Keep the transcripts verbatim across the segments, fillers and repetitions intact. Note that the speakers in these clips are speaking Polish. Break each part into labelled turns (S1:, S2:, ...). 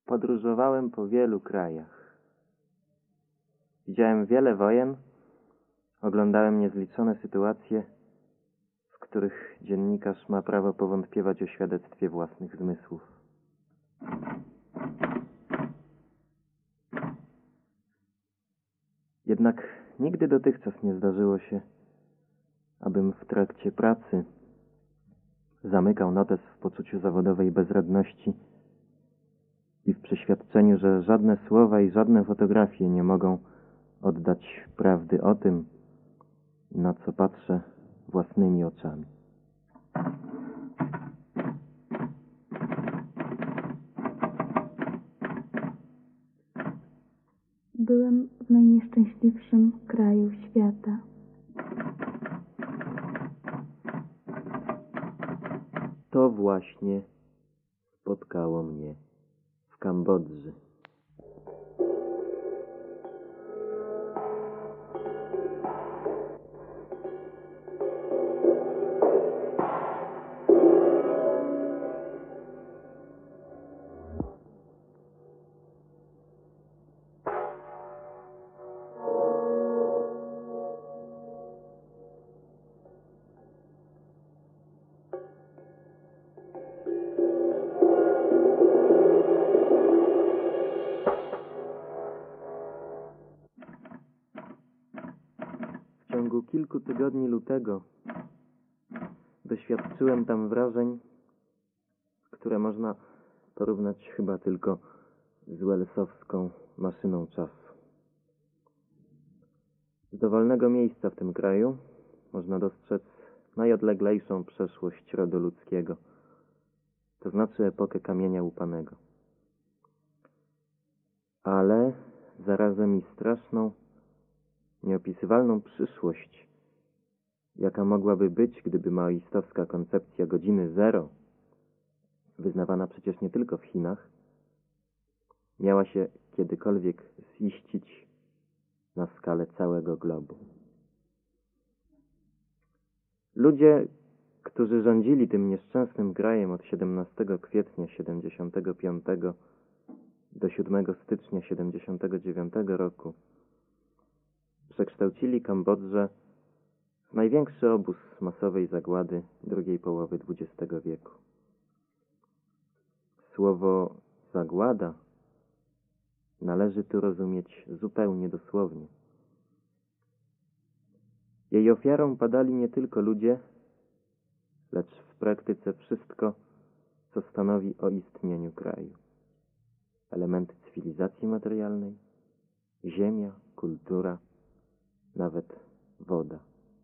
S1: Podróżowałem po wielu krajach. Widziałem wiele wojen, oglądałem niezliczone sytuacje, w których dziennikarz ma prawo powątpiewać o świadectwie własnych zmysłów. Jednak nigdy dotychczas nie zdarzyło się, abym w trakcie pracy zamykał notes w poczuciu zawodowej bezradności i w przeświadczeniu, że żadne słowa i żadne fotografie nie mogą oddać prawdy o tym, na co patrzę własnymi oczami.
S2: Byłem w najnieszczęśliwszym kraju świata.
S1: To właśnie spotkało mnie w Kambodży. W ciągu kilku tygodni lutego doświadczyłem tam wrażeń, które można porównać chyba tylko z wellsowską maszyną czasu. Z dowolnego miejsca w tym kraju można dostrzec najodleglejszą przeszłość rodu ludzkiego, to znaczy epokę kamienia łupanego. Ale zarazem i straszną, nieopisywalną przyszłość, jaka mogłaby być, gdyby maoistowska koncepcja godziny zero, wyznawana przecież nie tylko w Chinach, miała się kiedykolwiek ziścić na skalę całego globu. Ludzie, którzy rządzili tym nieszczęsnym krajem od siedemnastego kwietnia siedemdziesiątego piątego do siódmego stycznia siedemdziesiątego dziewiątego roku, przekształcili Kambodżę w największy obóz masowej zagłady drugiej połowy dwudziestego wieku. Słowo zagłada należy tu rozumieć zupełnie dosłownie. Jej ofiarą padali nie tylko ludzie, lecz w praktyce wszystko, co stanowi o istnieniu kraju. Elementy cywilizacji materialnej, ziemia, kultura, nawet woda.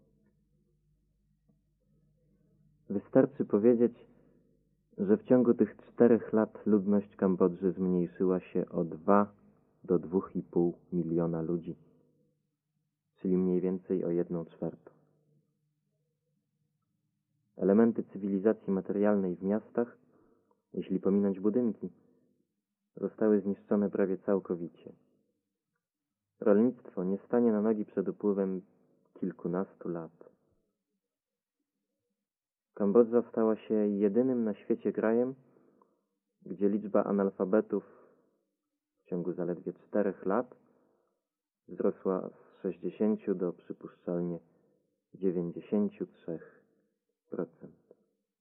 S1: Wystarczy powiedzieć, że w ciągu tych czterech lat ludność Kambodży zmniejszyła się o dwa do dwóch i pół miliona ludzi, czyli mniej więcej o jedną czwartą. Elementy cywilizacji materialnej w miastach, jeśli pominąć budynki, zostały zniszczone prawie całkowicie. Rolnictwo nie stanie na nogi przed upływem kilkunastu lat. Kambodża stała się jedynym na świecie krajem, gdzie liczba analfabetów w ciągu zaledwie czterech lat wzrosła z sześćdziesięciu do przypuszczalnie dziewięćdziesięciu trzech procent.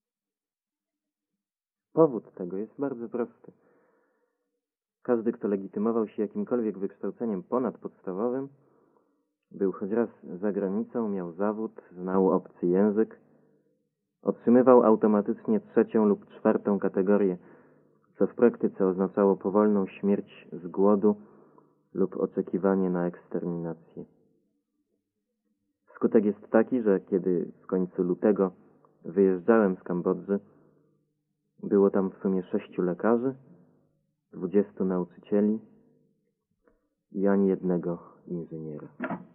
S1: Powód tego jest bardzo prosty. Każdy, kto legitymował się jakimkolwiek wykształceniem ponadpodstawowym, był choć raz za granicą, miał zawód, znał obcy język, otrzymywał automatycznie trzecią lub czwartą kategorię, co w praktyce oznaczało powolną śmierć z głodu lub oczekiwanie na eksterminację. Skutek jest taki, że kiedy w końcu lutego wyjeżdżałem z Kambodży, było tam w sumie sześciu lekarzy, dwudziestu nauczycieli i ani jednego inżyniera.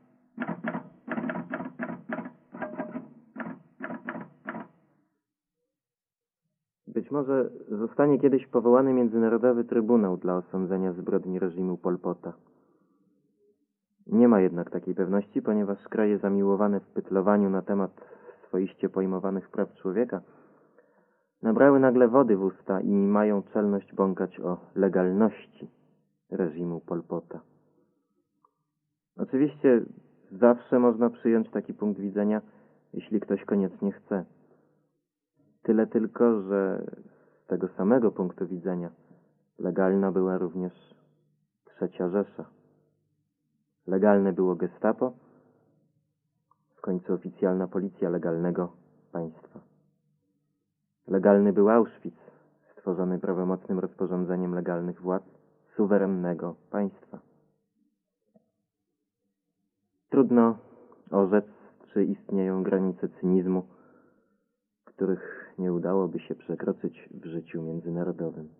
S1: Być może zostanie kiedyś powołany Międzynarodowy Trybunał dla osądzenia zbrodni reżimu Pol Pota. Nie ma jednak takiej pewności, ponieważ kraje zamiłowane w pytlowaniu na temat swoiście pojmowanych praw człowieka nabrały nagle wody w usta i mają czelność bąkać o legalności reżimu Pol Pota. Oczywiście zawsze można przyjąć taki punkt widzenia, jeśli ktoś koniecznie chce. Tyle tylko, że z tego samego punktu widzenia legalna była również Trzecia Rzesza. Legalne było Gestapo, w końcu oficjalna policja legalnego państwa. Legalny był Auschwitz, stworzony prawomocnym rozporządzeniem legalnych władz suwerennego państwa. Trudno orzec, czy istnieją granice cynizmu, których nie udałoby się przekroczyć w życiu międzynarodowym.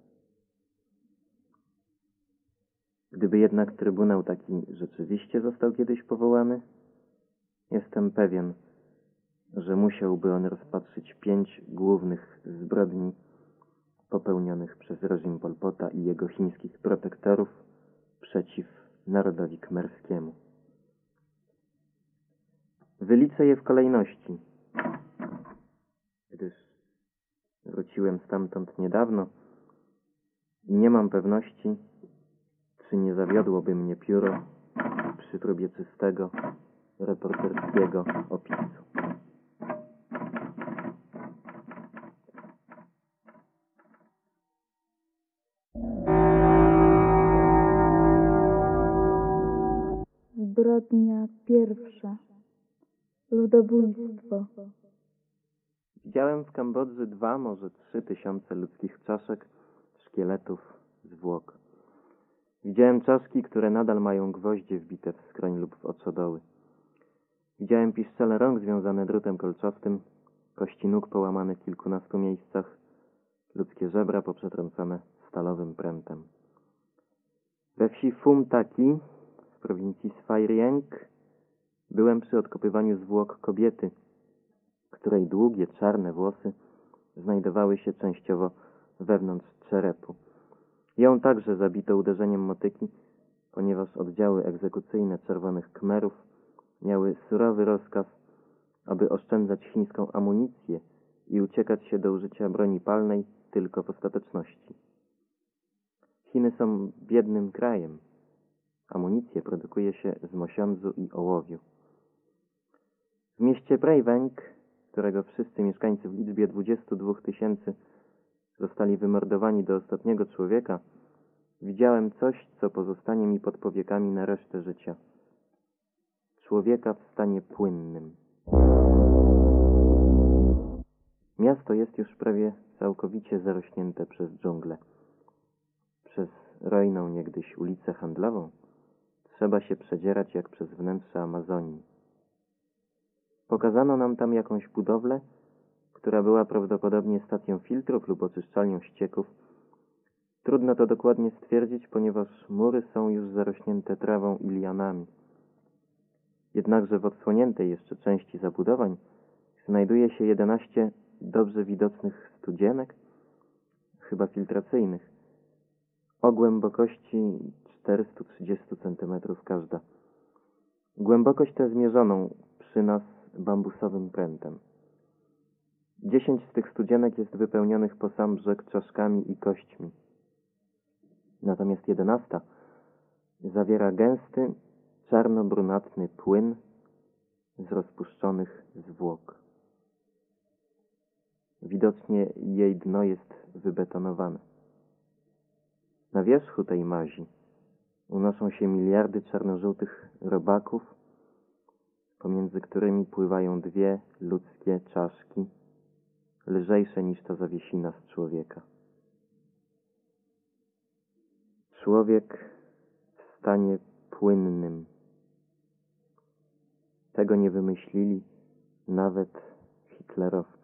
S1: Gdyby jednak trybunał taki rzeczywiście został kiedyś powołany, jestem pewien, że musiałby on rozpatrzyć pięć głównych zbrodni popełnionych przez reżim Pol Pota i jego chińskich protektorów przeciw narodowi khmerskiemu. Wyliczę je w kolejności, gdyż wróciłem stamtąd niedawno i nie mam pewności, czy nie zawiodłoby mnie pióro przy próbie czystego, reporterskiego opisu.
S2: Zbrodnia pierwsza. Ludobójstwo.
S1: Widziałem w Kambodży dwa, może trzy tysiące ludzkich czaszek, szkieletów, zwłok. Widziałem czaszki, które nadal mają gwoździe wbite w skroń lub w oczodoły. Widziałem piszczele rąk związane drutem kolczastym, kości nóg połamane w kilkunastu miejscach, ludzkie żebra poprzetrącane stalowym prętem. We wsi Phum Taki w prowincji Svay Rieng byłem przy odkopywaniu zwłok kobiety, której długie, czarne włosy znajdowały się częściowo wewnątrz czerepu. Ją także zabito uderzeniem motyki, ponieważ oddziały egzekucyjne Czerwonych Khmerów miały surowy rozkaz, aby oszczędzać chińską amunicję i uciekać się do użycia broni palnej tylko w ostateczności. Chiny są biednym krajem. Amunicję produkuje się z mosiądzu i ołowiu. W mieście Breivik, którego wszyscy mieszkańcy w liczbie dwudziestu dwóch tysięcy zostali wymordowani do ostatniego człowieka, widziałem coś, co pozostanie mi pod powiekami na resztę życia. Człowieka w stanie płynnym. Miasto jest już prawie całkowicie zarośnięte przez dżunglę. Przez rojną niegdyś ulicę handlową trzeba się przedzierać jak przez wnętrze Amazonii. Pokazano nam tam jakąś budowlę, która była prawdopodobnie stacją filtrów lub oczyszczalnią ścieków. Trudno to dokładnie stwierdzić, ponieważ mury są już zarośnięte trawą i lianami. Jednakże w odsłoniętej jeszcze części zabudowań znajduje się jedenaście dobrze widocznych studzienek, chyba filtracyjnych, o głębokości czterysta trzydzieści centymetrów każda. Głębokość tę zmierzoną przy nas bambusowym prętem. Dziesięć z tych studzienek jest wypełnionych po sam brzeg czaszkami i kośćmi. Natomiast jedenasta zawiera gęsty, czarno-brunatny płyn z rozpuszczonych zwłok. Widocznie jej dno jest wybetonowane. Na wierzchu tej mazi unoszą się miliardy czarnożółtych robaków, pomiędzy którymi pływają dwie ludzkie czaszki, lżejsze niż ta zawiesina z człowieka. Człowiek w stanie płynnym. Tego nie wymyślili nawet hitlerowcy.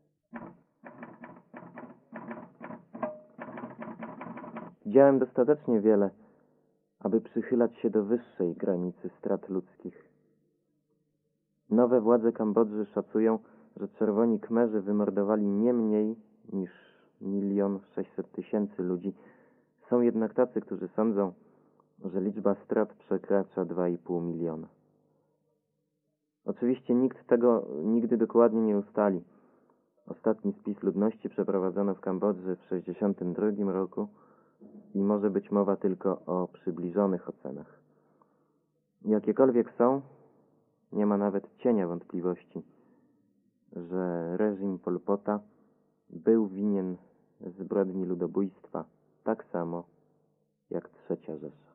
S1: Widziałem dostatecznie wiele, aby przychylać się do wyższej granicy strat ludzkich. Nowe władze Kambodży szacują, że Czerwoni Khmerzy wymordowali nie mniej niż milion sześćset tysięcy ludzi. Są jednak tacy, którzy sądzą, że liczba strat przekracza dwa i pół miliona. Oczywiście nikt tego nigdy dokładnie nie ustali. Ostatni spis ludności przeprowadzono w Kambodży w sześćdziesiątym drugim roku i może być mowa tylko o przybliżonych ocenach. Jakiekolwiek są, nie ma nawet cienia wątpliwości, że reżim Pol Pota był winien zbrodni ludobójstwa tak samo jak Trzecia Rzesza.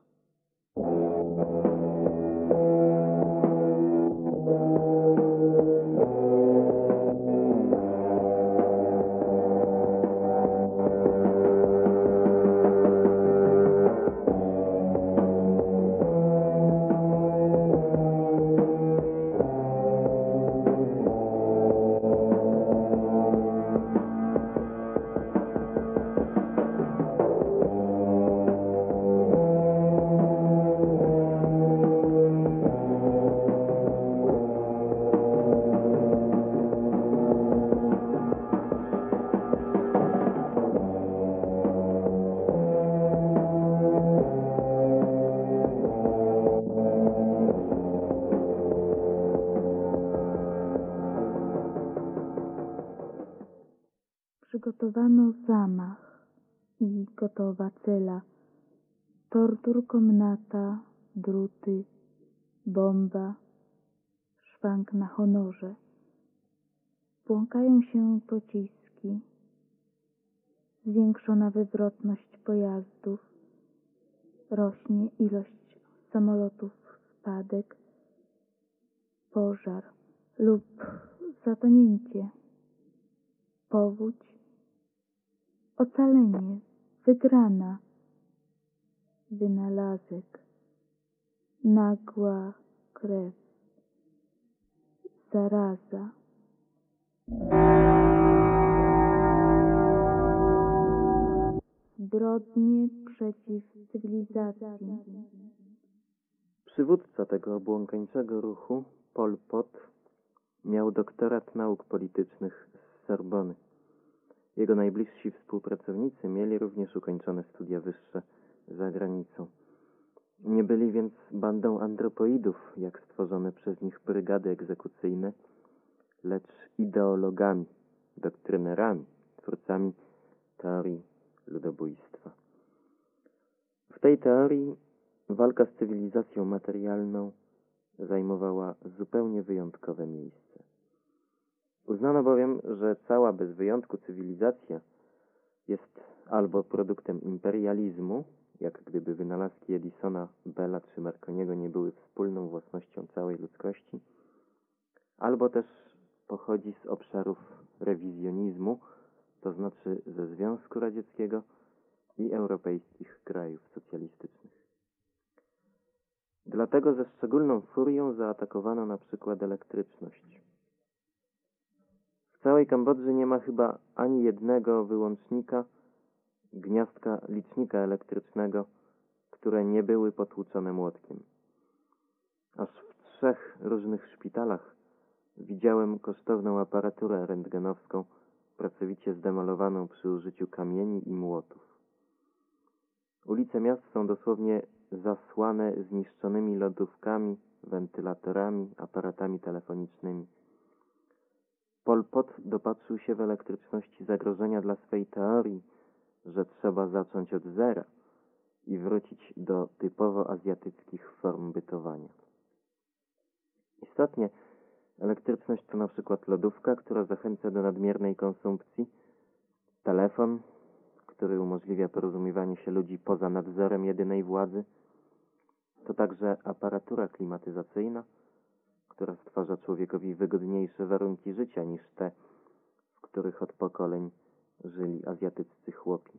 S2: Przygotowano zamach i gotowa cela, tortur komnata, druty, bomba, szwank na honorze. Błąkają się pociski, zwiększona wywrotność pojazdów, rośnie ilość samolotów spadek, pożar lub zatonięcie, powódź, ocalenie, wygrana, wynalazek, nagła krew, zaraza. Zbrodnie przeciw cywilizacji.
S1: Przywódca tego błąkańczego ruchu, Pol Pot, miał doktorat nauk politycznych z Sorbony. Jego najbliżsi współpracownicy mieli również ukończone studia wyższe za granicą. Nie byli więc bandą andropoidów, jak stworzone przez nich brygady egzekucyjne, lecz ideologami, doktrynerami, twórcami teorii ludobójstwa. W tej teorii walka z cywilizacją materialną zajmowała zupełnie wyjątkowe miejsce. Uznano bowiem, że cała bez wyjątku cywilizacja jest albo produktem imperializmu, jak gdyby wynalazki Edisona, Bella czy Marconiego nie były wspólną własnością całej ludzkości, albo też pochodzi z obszarów rewizjonizmu, to znaczy ze Związku Radzieckiego i europejskich krajów socjalistycznych. Dlatego ze szczególną furią zaatakowano na przykład elektryczność. W całej Kambodży nie ma chyba ani jednego wyłącznika, gniazdka licznika elektrycznego, które nie były potłuczone młotkiem. Aż w trzech różnych szpitalach widziałem kosztowną aparaturę rentgenowską, pracowicie zdemolowaną przy użyciu kamieni i młotów. Ulice miast są dosłownie zasłane zniszczonymi lodówkami, wentylatorami, aparatami telefonicznymi. Pol Pot dopatrzył się w elektryczności zagrożenia dla swej teorii, że trzeba zacząć od zera i wrócić do typowo azjatyckich form bytowania. Istotnie, elektryczność to na przykład lodówka, która zachęca do nadmiernej konsumpcji, telefon, który umożliwia porozumiewanie się ludzi poza nadzorem jedynej władzy, to także aparatura klimatyzacyjna, która stwarza człowiekowi wygodniejsze warunki życia niż te, w których od pokoleń żyli azjatyccy chłopi.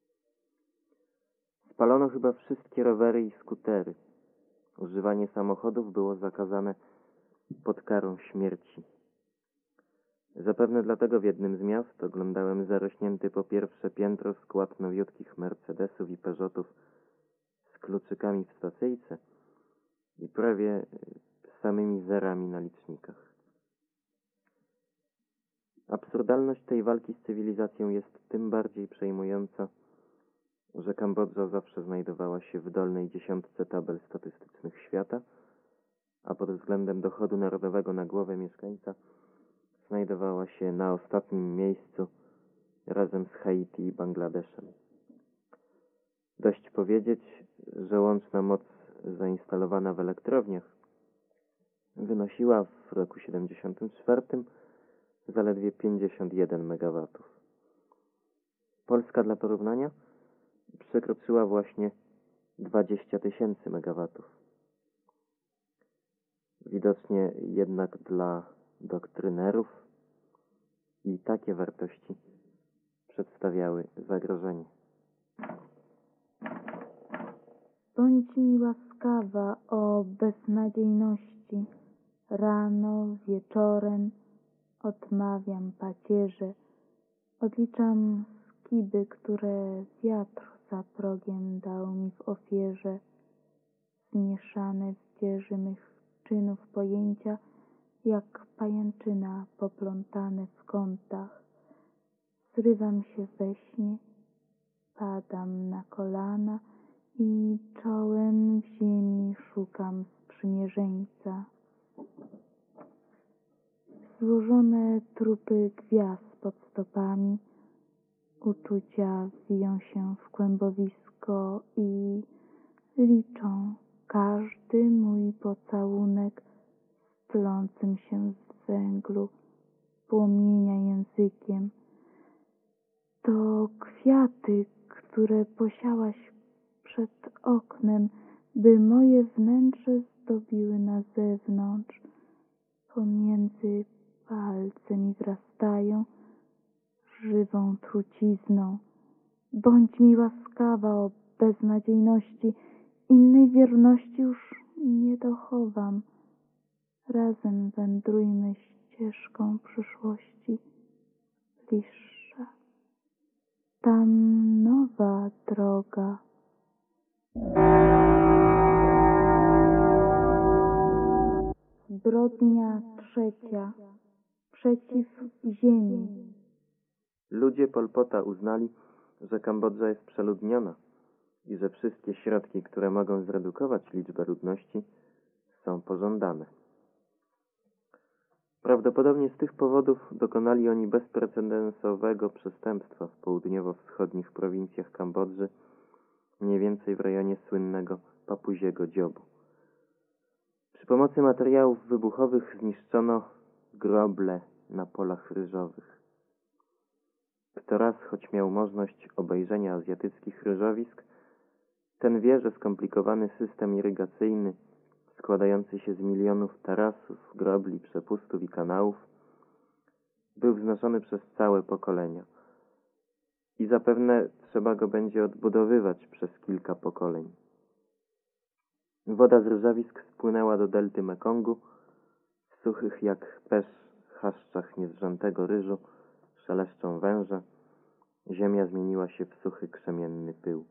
S1: Spalono chyba wszystkie rowery i skutery. Używanie samochodów było zakazane pod karą śmierci. Zapewne dlatego w jednym z miast oglądałem zarośnięty po pierwsze piętro skład nowiutkich Mercedesów i Peugeotów z kluczykami w stacyjce i prawie samymi zerami na licznikach. Absurdalność tej walki z cywilizacją jest tym bardziej przejmująca, że Kambodża zawsze znajdowała się w dolnej dziesiątce tabel statystycznych świata, a pod względem dochodu narodowego na głowę mieszkańca znajdowała się na ostatnim miejscu razem z Haiti i Bangladeszem. Dość powiedzieć, że łączna moc zainstalowana w elektrowniach wynosiła w roku siedemdziesiątym czwartym zaledwie pięćdziesiąt jeden megawatów. Polska dla porównania przekroczyła właśnie dwadzieścia tysięcy megawatów. Widocznie jednak dla doktrynerów i takie wartości przedstawiały zagrożenie.
S2: Bądź mi łaskawa o beznadziejności. Rano, wieczorem odmawiam pacierze. Odliczam skiby, które wiatr za progiem dał mi w ofierze. Zmieszane w dzieży mych czynów pojęcia, jak pajęczyna poplątane w kątach. Zrywam się we śnie, padam na kolana i czołem w ziemi szukam sprzymierzeńca. Złożone trupy gwiazd pod stopami, uczucia wiją się w kłębowisko i liczą każdy mój pocałunek stylącym się z węglu płomienia językiem. To kwiaty, które posiałaś przed oknem, by moje wnętrze zdobiły na zewnątrz. Pomiędzy palce mi wrastają żywą trucizną. Bądź mi łaskawa o beznadziejności, innej wierności już nie dochowam. Razem wędrujmy ścieżką przyszłości bliższa. Tam nowa droga. Zbrodnia trzecia. Przeciw ziemi.
S1: Ludzie Pol Pota uznali, że Kambodża jest przeludniona i że wszystkie środki, które mogą zredukować liczbę ludności, są pożądane. Prawdopodobnie z tych powodów dokonali oni bezprecedensowego przestępstwa w południowo-wschodnich prowincjach Kambodży, mniej więcej w rejonie słynnego Papuziego Dziobu. Przy pomocy materiałów wybuchowych zniszczono groble na polach ryżowych. Kto raz choć miał możliwość obejrzenia azjatyckich ryżowisk, ten wie, że skomplikowany system irygacyjny składający się z milionów tarasów, grobli, przepustów i kanałów był wznoszony przez całe pokolenia i zapewne trzeba go będzie odbudowywać przez kilka pokoleń. Woda z ryżowisk spłynęła do delty Mekongu, w suchych jak pesz chaszczach niezrzętego ryżu szeleszczą węże, ziemia zmieniła się w suchy krzemienny pył.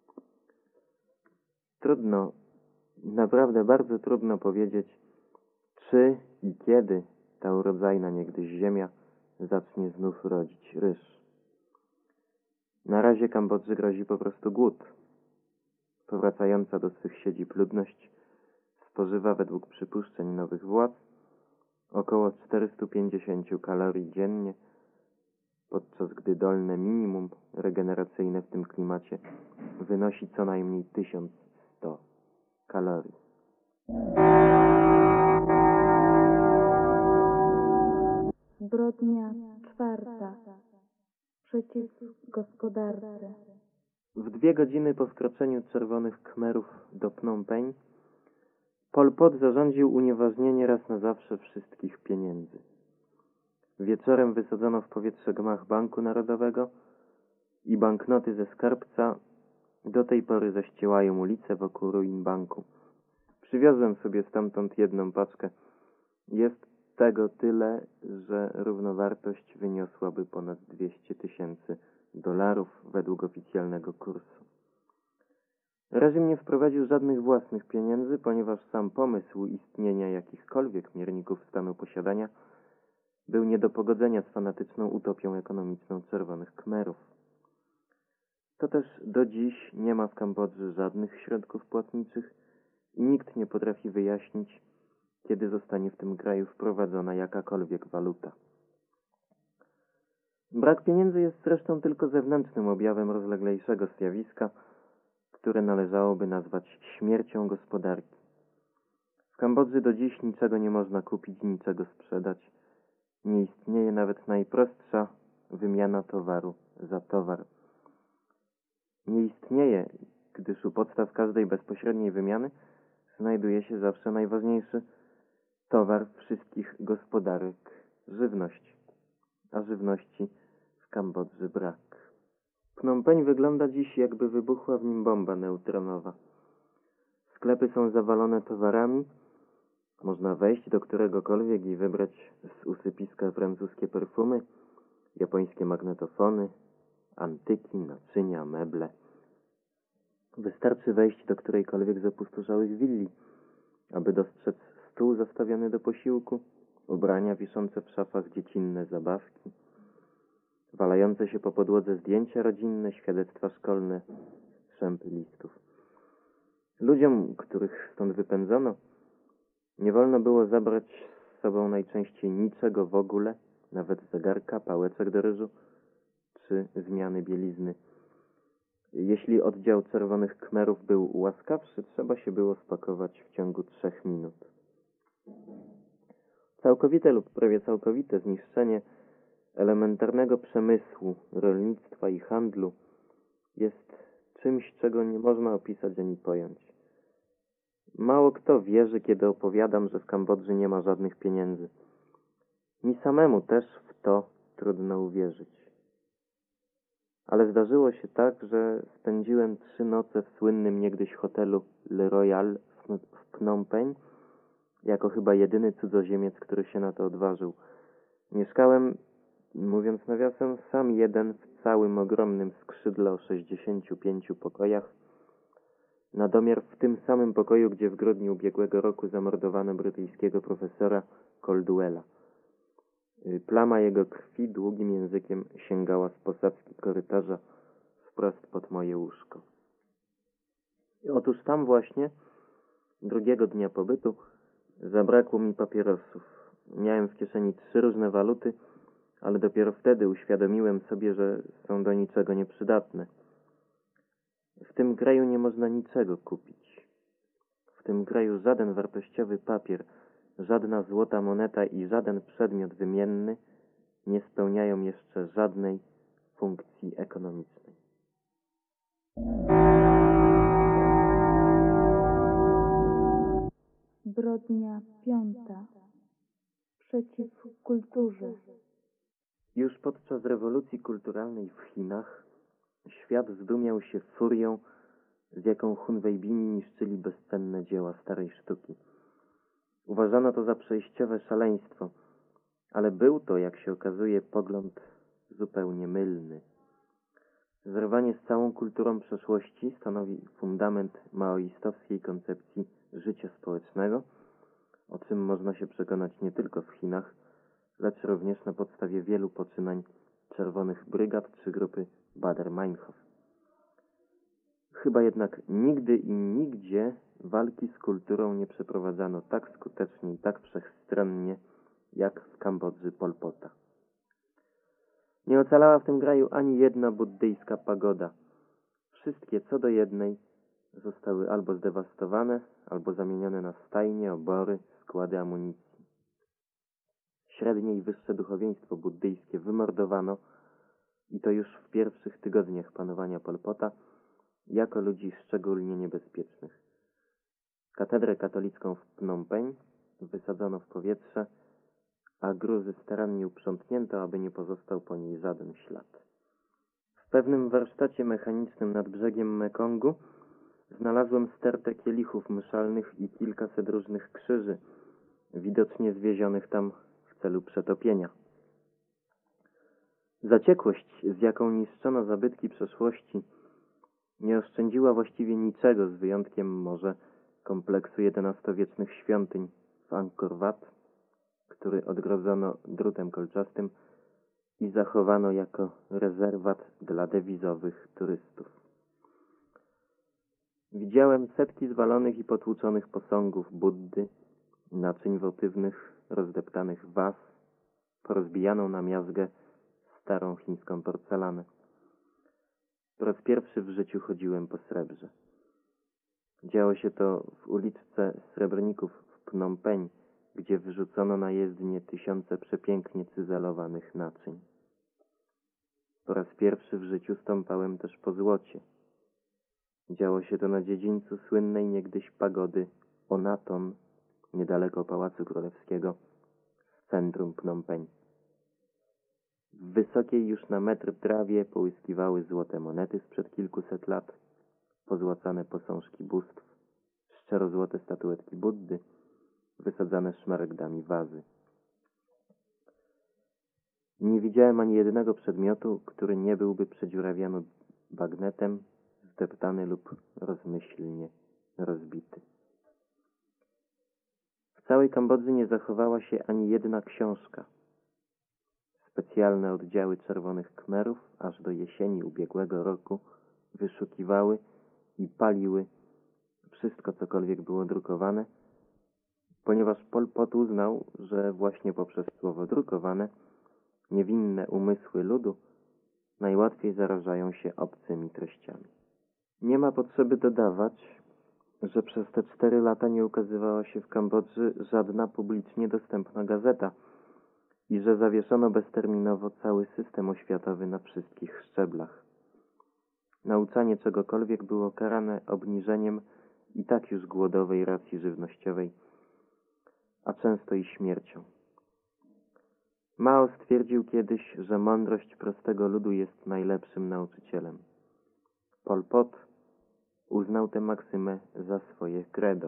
S1: Trudno, naprawdę bardzo trudno powiedzieć, czy i kiedy ta urodzajna niegdyś ziemia zacznie znów rodzić ryż. Na razie Kambodży grozi po prostu głód. Powracająca do swych siedzib ludność spożywa według przypuszczeń nowych władz około czterysta pięćdziesiąt kalorii dziennie, podczas gdy dolne minimum regeneracyjne w tym klimacie wynosi co najmniej tysiąc sto kalorii.
S2: Zbrodnia czwarta. Przeciw gospodarce.
S1: W dwie godziny po wkroczeniu czerwonych Khmerów do Phnom Penh Pol Pot zarządził unieważnienie raz na zawsze wszystkich pieniędzy. Wieczorem wysadzono w powietrze gmach Banku Narodowego i banknoty ze skarbca do tej pory zaściełają ulice wokół ruin banku. Przywiozłem sobie stamtąd jedną paczkę. Jest tego tyle, że równowartość wyniosłaby ponad dwieście tysięcy dolarów według oficjalnego kursu. Reżim nie wprowadził żadnych własnych pieniędzy, ponieważ sam pomysł istnienia jakichkolwiek mierników stanu posiadania był nie do pogodzenia z fanatyczną utopią ekonomiczną czerwonych Khmerów. To też do dziś nie ma w Kambodży żadnych środków płatniczych i nikt nie potrafi wyjaśnić, kiedy zostanie w tym kraju wprowadzona jakakolwiek waluta. Brak pieniędzy jest zresztą tylko zewnętrznym objawem rozleglejszego zjawiska, które należałoby nazwać śmiercią gospodarki. W Kambodży do dziś niczego nie można kupić, niczego sprzedać. Nie istnieje nawet najprostsza wymiana towaru za towar. Nie istnieje, gdyż u podstaw każdej bezpośredniej wymiany znajduje się zawsze najważniejszy towar wszystkich gospodarek — żywność. A żywności w Kambodży brak. Phnom Penh wygląda dziś, jakby wybuchła w nim bomba neutronowa. Sklepy są zawalone towarami. Można wejść do któregokolwiek i wybrać z usypiska francuskie perfumy, japońskie magnetofony, antyki, naczynia, meble. Wystarczy wejść do którejkolwiek z opustoszałych willi, aby dostrzec stół zastawiony do posiłku, ubrania wiszące w szafach, dziecinne zabawki, walające się po podłodze zdjęcia rodzinne, świadectwa szkolne, strzępy listów. Ludziom, których stąd wypędzono, nie wolno było zabrać z sobą najczęściej niczego w ogóle, nawet zegarka, pałeczek do ryżu czy zmiany bielizny. Jeśli oddział czerwonych Khmerów był łaskawszy, trzeba się było spakować w ciągu trzech minut. Całkowite lub prawie całkowite zniszczenie elementarnego przemysłu, rolnictwa i handlu jest czymś, czego nie można opisać ani pojąć. Mało kto wierzy, kiedy opowiadam, że w Kambodży nie ma żadnych pieniędzy. Mi samemu też w to trudno uwierzyć. Ale zdarzyło się tak, że spędziłem trzy noce w słynnym niegdyś hotelu Le Royal w Phnom Penh, jako chyba jedyny cudzoziemiec, który się na to odważył. Mieszkałem, mówiąc nawiasem, sam jeden w całym ogromnym skrzydle o sześćdziesięciu pięciu pokojach, na domiar w tym samym pokoju, gdzie w grudniu ubiegłego roku zamordowano brytyjskiego profesora Caldwella. Plama jego krwi długim językiem sięgała z posadzki korytarza wprost pod moje łóżko. I otóż tam właśnie, drugiego dnia pobytu, zabrakło mi papierosów. Miałem w kieszeni trzy różne waluty, ale dopiero wtedy uświadomiłem sobie, że są do niczego nieprzydatne. W tym kraju nie można niczego kupić. W tym kraju żaden wartościowy papier, żadna złota moneta i żaden przedmiot wymienny nie spełniają jeszcze żadnej funkcji ekonomicznej.
S2: Zbrodnia piąta. Przeciw kulturze.
S1: Już podczas rewolucji kulturalnej w Chinach świat zdumiał się furią, z jaką Hunwejbini niszczyli bezcenne dzieła starej sztuki. Uważano to za przejściowe szaleństwo, ale był to, jak się okazuje, pogląd zupełnie mylny. Zerwanie z całą kulturą przeszłości stanowi fundament maoistowskiej koncepcji życia społecznego, o czym można się przekonać nie tylko w Chinach, lecz również na podstawie wielu poczynań czerwonych brygad czy grupy Baader-Meinhof. Chyba jednak nigdy i nigdzie walki z kulturą nie przeprowadzano tak skutecznie i tak wszechstronnie, jak w Kambodży Pol Pota. Nie ocalała w tym kraju ani jedna buddyjska pagoda. Wszystkie co do jednej zostały albo zdewastowane, albo zamienione na stajnie, obory, składy amunicji. Średnie i wyższe duchowieństwo buddyjskie wymordowano, i to już w pierwszych tygodniach panowania Pol Pota, jako ludzi szczególnie niebezpiecznych. Katedrę katolicką w Phnom Penh wysadzono w powietrze, a gruzy starannie uprzątnięto, aby nie pozostał po niej żaden ślad. W pewnym warsztacie mechanicznym nad brzegiem Mekongu znalazłem stertę kielichów mszalnych i kilkaset różnych krzyży, widocznie zwiezionych tam w celu przetopienia. Zaciekłość, z jaką niszczono zabytki przeszłości, nie oszczędziła właściwie niczego, z wyjątkiem może kompleksu jedenastowiecznych świątyń w Angkor Wat, który odgrodzono drutem kolczastym i zachowano jako rezerwat dla dewizowych turystów. Widziałem setki zwalonych i potłuczonych posągów Buddy, naczyń wotywnych, rozdeptanych was, porozbijaną na miazgę starą chińską porcelanę. Po raz pierwszy w życiu chodziłem po srebrze. Działo się to w uliczce Srebrników w Phnom Penh, gdzie wyrzucono na jezdnię tysiące przepięknie cyzelowanych naczyń. Po raz pierwszy w życiu stąpałem też po złocie. Działo się to na dziedzińcu słynnej niegdyś pagody Onaton, niedaleko Pałacu Królewskiego, w centrum Phnom Penh. W wysokiej już na metr trawie połyskiwały złote monety sprzed kilkuset lat, pozłacane posążki bóstw, szczerozłote statuetki Buddy, wysadzane szmaragdami wazy. Nie widziałem ani jednego przedmiotu, który nie byłby przedziurawiany bagnetem, zdeptany lub rozmyślnie rozbity. W całej Kambodży nie zachowała się ani jedna książka. Specjalne oddziały Czerwonych Khmerów aż do jesieni ubiegłego roku wyszukiwały i paliły wszystko, cokolwiek było drukowane, ponieważ Pol Pot uznał, że właśnie poprzez słowo drukowane niewinne umysły ludu najłatwiej zarażają się obcymi treściami. Nie ma potrzeby dodawać, że przez te cztery lata nie ukazywała się w Kambodży żadna publicznie dostępna gazeta i że zawieszono bezterminowo cały system oświatowy na wszystkich szczeblach. Nauczanie czegokolwiek było karane obniżeniem i tak już głodowej racji żywnościowej, a często i śmiercią. Mao stwierdził kiedyś, że mądrość prostego ludu jest najlepszym nauczycielem. Pol Pot uznał tę maksymę za swoje credo.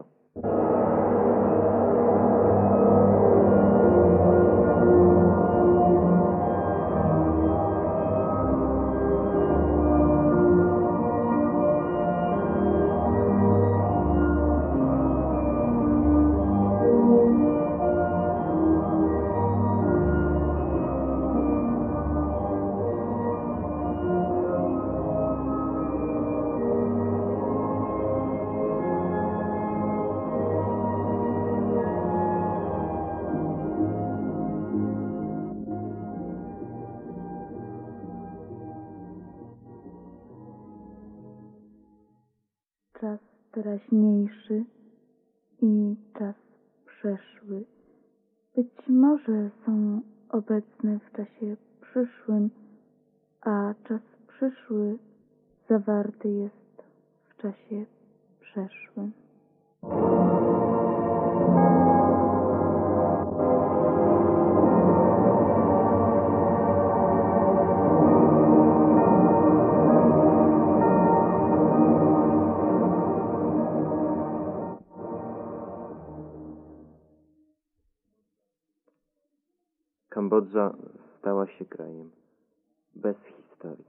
S2: Czas teraźniejszy i czas przeszły być może są obecne w czasie przyszłym, a czas przyszły zawarty jest w czasie przeszłym.
S1: Kambodża stała się krajem bez historii.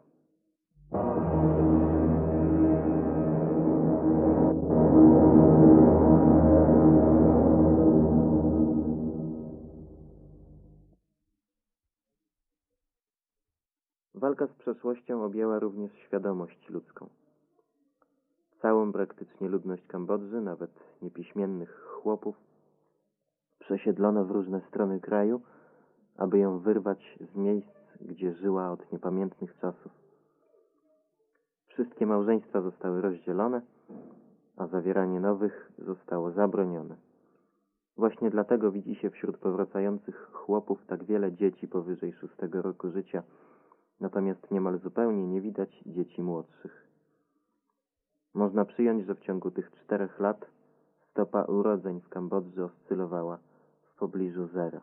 S1: Walka z przeszłością objęła również świadomość ludzką. Całą praktycznie ludność Kambodży, nawet niepiśmiennych chłopów, przesiedlono w różne strony kraju, aby ją wyrwać z miejsc, gdzie żyła od niepamiętnych czasów. Wszystkie małżeństwa zostały rozdzielone, a zawieranie nowych zostało zabronione. Właśnie dlatego widzi się wśród powracających chłopów tak wiele dzieci powyżej szóstego roku życia, natomiast niemal zupełnie nie widać dzieci młodszych. Można przyjąć, że w ciągu tych czterech lat stopa urodzeń w Kambodży oscylowała w pobliżu zera.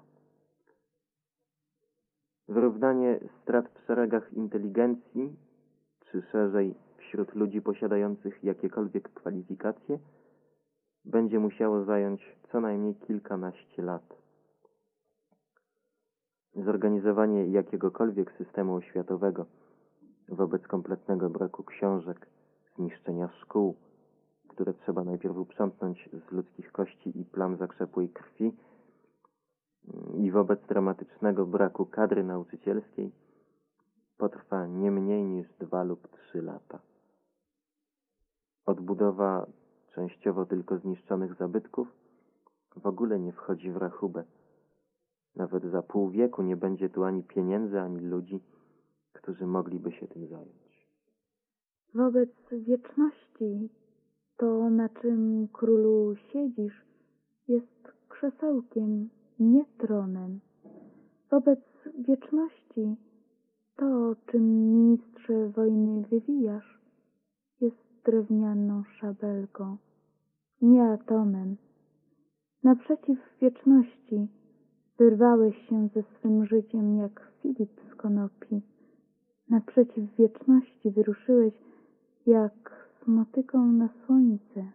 S1: Wyrównanie strat w szeregach inteligencji, czy szerzej wśród ludzi posiadających jakiekolwiek kwalifikacje, będzie musiało zająć co najmniej kilkanaście lat. Zorganizowanie jakiegokolwiek systemu oświatowego wobec kompletnego braku książek, zniszczenia szkół, które trzeba najpierw uprzątnąć z ludzkich kości i plam zakrzepłej krwi, i wobec dramatycznego braku kadry nauczycielskiej potrwa nie mniej niż dwa lub trzy lata. Odbudowa częściowo tylko zniszczonych zabytków w ogóle nie wchodzi w rachubę. Nawet za pół wieku nie będzie tu ani pieniędzy, ani ludzi, którzy mogliby się tym zająć.
S2: Wobec wieczności to, na czym królu siedzisz, jest krzesełkiem, nie tronem. Wobec wieczności to, czym ministrze wojny wywijasz, jest drewnianą szabelką, nie atomem. Naprzeciw wieczności wyrwałeś się ze swym życiem jak Filip z konopi. Naprzeciw wieczności wyruszyłeś jak z motyką na słońce.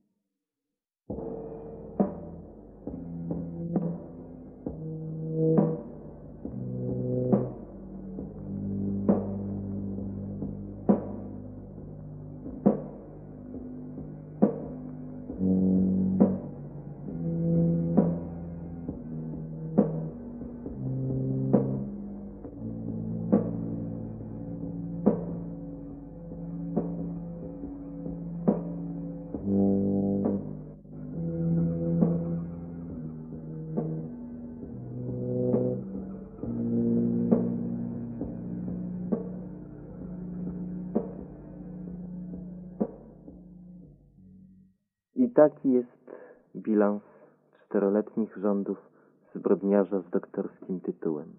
S1: I taki jest bilans czteroletnich rządów zbrodniarza z doktorskim tytułem.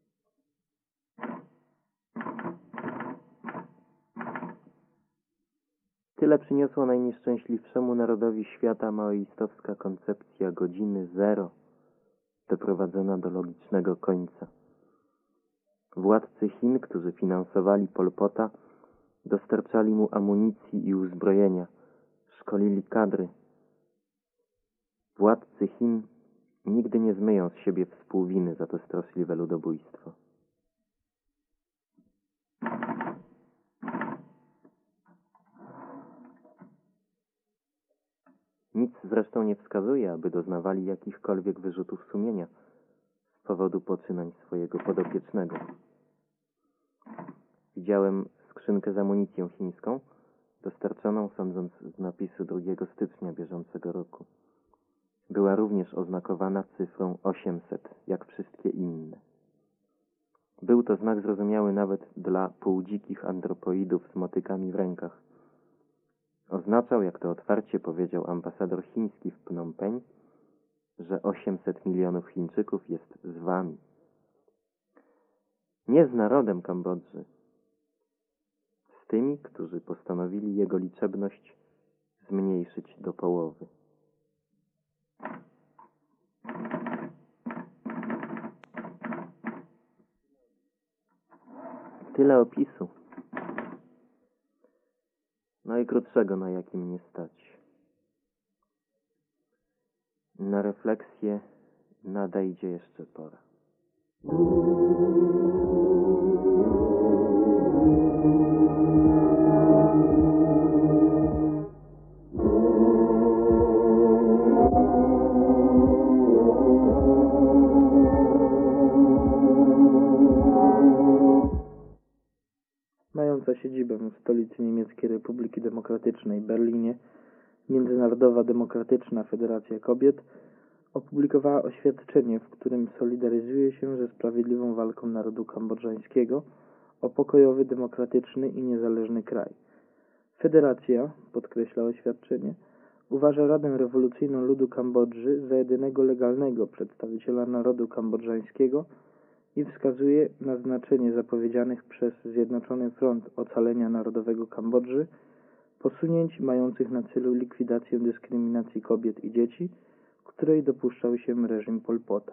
S1: Tyle przyniosła najnieszczęśliwszemu narodowi świata maoistowska koncepcja godziny zero, doprowadzona do logicznego końca. Władcy Chin, którzy finansowali Pol Pota, dostarczali mu amunicji i uzbrojenia, szkolili kadry. Władcy Chin nigdy nie zmyją z siebie współwiny za to straszliwe ludobójstwo. Nic zresztą nie wskazuje, aby doznawali jakichkolwiek wyrzutów sumienia z powodu poczynań swojego podopiecznego. Widziałem skrzynkę z amunicją chińską, dostarczoną, sądząc z napisu drugiego stycznia bieżącego roku. Była również oznakowana cyfrą osiemset, jak wszystkie inne. Był to znak zrozumiały nawet dla półdzikich antropoidów z motykami w rękach. Oznaczał, jak to otwarcie powiedział ambasador chiński w Phnom Penh, że osiemset milionów Chińczyków jest z wami. Nie z narodem Kambodży, z tymi, którzy postanowili jego liczebność zmniejszyć do połowy. Tyle opisu. Najkrótszego, na jakim mnie stać. Na refleksję nadejdzie jeszcze pora.
S3: Mająca siedzibę w stolicy Niemieckiej Republiki Demokratycznej Berlinie, Międzynarodowa Demokratyczna Federacja Kobiet opublikowała oświadczenie, w którym solidaryzuje się ze sprawiedliwą walką narodu kambodżańskiego o pokojowy, demokratyczny i niezależny kraj. Federacja, podkreśla oświadczenie, uważa Radę Rewolucyjną Ludu Kambodży za jedynego legalnego przedstawiciela narodu kambodżańskiego i wskazuje na znaczenie zapowiedzianych przez Zjednoczony Front Ocalenia Narodowego Kambodży posunięć mających na celu likwidację dyskryminacji kobiet i dzieci, której dopuszczał się reżim Pol Pota.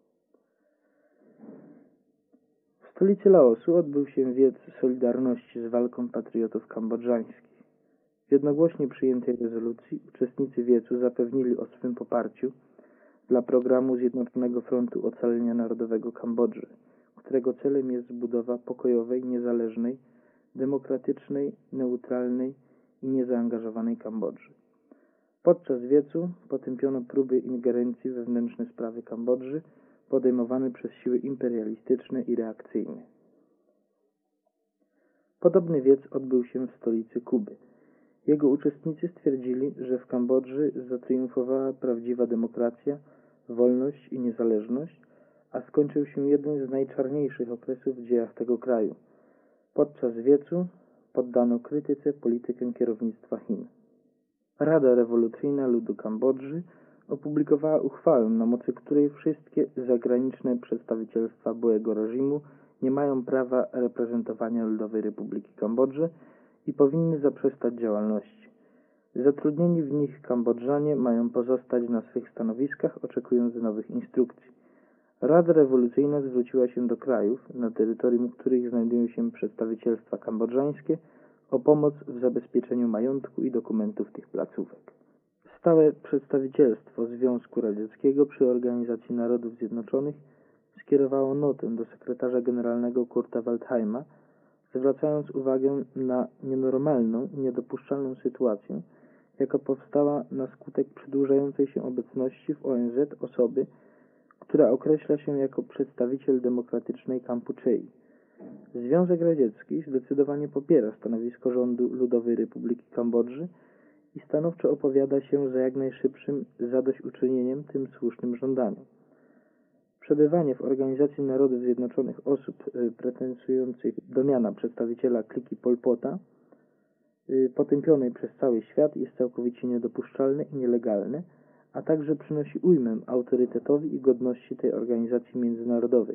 S3: W stolicy Laosu odbył się wiec Solidarności z walką patriotów kambodżańskich. W jednogłośnie przyjętej rezolucji uczestnicy wiecu zapewnili o swym poparciu dla programu Zjednoczonego Frontu Ocalenia Narodowego Kambodży, którego celem jest zbudowa pokojowej, niezależnej, demokratycznej, neutralnej i niezaangażowanej Kambodży. Podczas wiecu potępiono próby ingerencji w wewnętrzne sprawy Kambodży podejmowane przez siły imperialistyczne i reakcyjne. Podobny wiec odbył się w stolicy Kuby. Jego uczestnicy stwierdzili, że w Kambodży zatriumfowała prawdziwa demokracja, wolność i niezależność, a skończył się jeden z najczarniejszych okresów w dziejach tego kraju, Podczas wiecu poddano krytyce politykę kierownictwa Chin. Rada Rewolucyjna Ludu Kambodży opublikowała uchwałę, na mocy której wszystkie zagraniczne przedstawicielstwa byłego reżimu nie mają prawa reprezentowania Ludowej Republiki Kambodży i powinny zaprzestać działalności. Zatrudnieni w nich Kambodżanie mają pozostać na swych stanowiskach, oczekując nowych instrukcji. Rada Rewolucyjna zwróciła się do krajów, na terytorium których znajdują się przedstawicielstwa kambodżańskie, o pomoc w zabezpieczeniu majątku i dokumentów tych placówek. Stałe przedstawicielstwo Związku Radzieckiego przy Organizacji Narodów Zjednoczonych skierowało notę do sekretarza generalnego Kurta Waldheima, zwracając uwagę na nienormalną i niedopuszczalną sytuację, jaka powstała na skutek przedłużającej się obecności w O N Z osoby, która określa się jako przedstawiciel demokratycznej Kampuczei. Związek Radziecki zdecydowanie popiera stanowisko rządu Ludowej Republiki Kambodży i stanowczo opowiada się za jak najszybszym zadośćuczynieniem tym słusznym żądaniom. Przebywanie w Organizacji Narodów Zjednoczonych osób y, pretendujących do miana przedstawiciela kliki Pol Pota, y, potępionej przez cały świat, jest całkowicie niedopuszczalne i nielegalne, a także przynosi ujmę autorytetowi i godności tej organizacji międzynarodowej.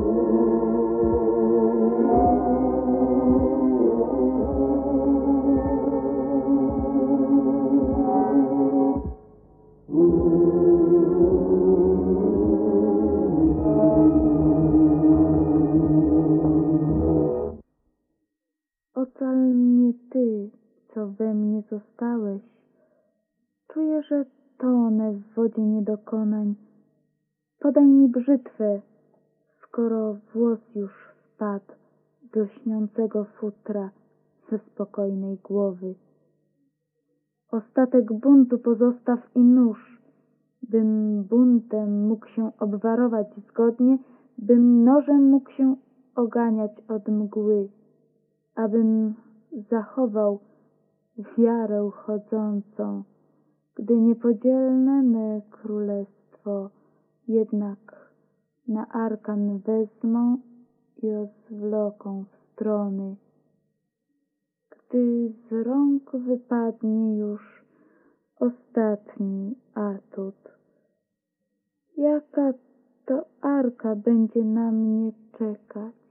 S2: Ocal mnie Ty, co we mnie zostałeś. Czuję, że tonę w wodzie niedokonań. Podaj mi brzytwę, skoro włos już spadł z lśniącego futra ze spokojnej głowy. Ostatek buntu pozostaw i nóż, bym buntem mógł się obwarować zgodnie, bym nożem mógł się oganiać od mgły, abym zachował wiarę chodzącą, gdy niepodzielne me królestwo jednak na arkan wezmą i rozwloką w strony. Gdy z rąk wypadnie już ostatni atut, jaka to arka będzie na mnie czekać?